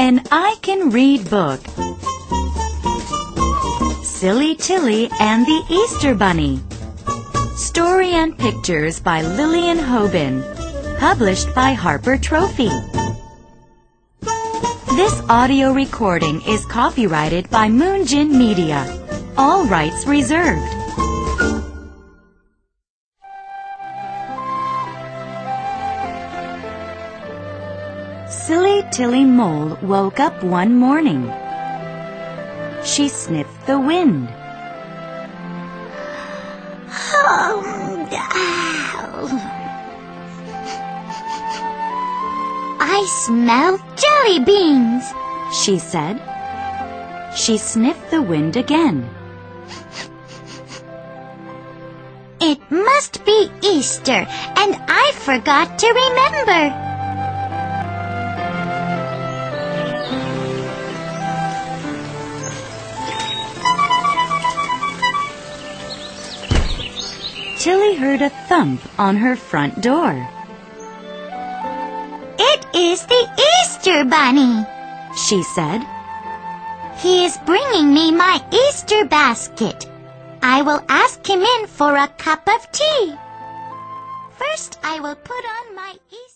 An I Can Read book. Silly Tilly and the Easter Bunny. Story and pictures by Lillian Hobin. Published by Harper Trophy. This audio recording is copyrighted by Moonjin Media. All rights reserved. Silly Tilly Mole woke up one morning. She sniffed the wind. I smell jelly beans, she said. She sniffed the wind again. It must be Easter, and I forgot to remember. Tilly heard a thump on her front door. It is the Easter Bunny, she said. He is bringing me my Easter basket. I will ask him in for a cup of tea. First, I will put on my Easter